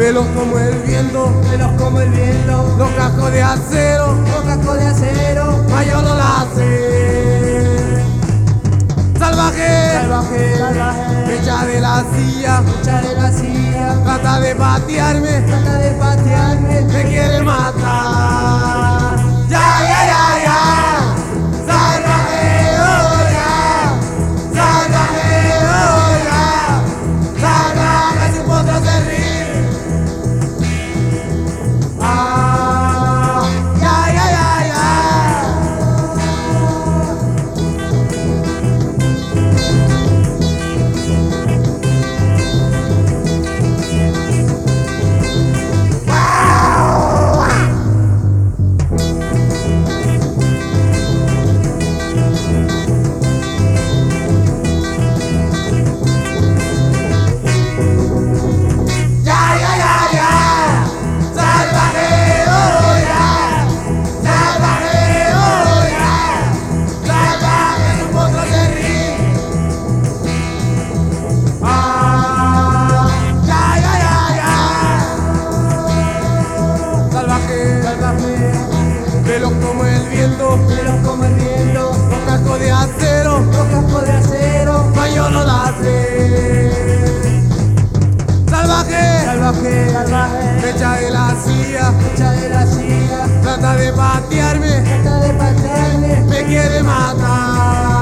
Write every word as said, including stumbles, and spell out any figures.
veloz como el viento, veloz como el viento, los cascos de acero, los cascos de acero, mayor no la hace. Salvaje, salvaje, salvaje, me echa de la silla, me echa de la silla, trata de patearme, trata de patearme, me quiere matar. Ya, ya, ya, ya, salvaje, oh ya, salvaje, oh ya, salvaje sin potro se ríe. Ah, ya, ya, ya, ya. Veloz como el viento, veloz como el viento, los cascos de acero, los cascos de acero, mayor no la hace. Salvaje, salvaje, salvaje, me echa de la silla, me echa de la silla, trata de patearme, trata de patearme, me quiere matar.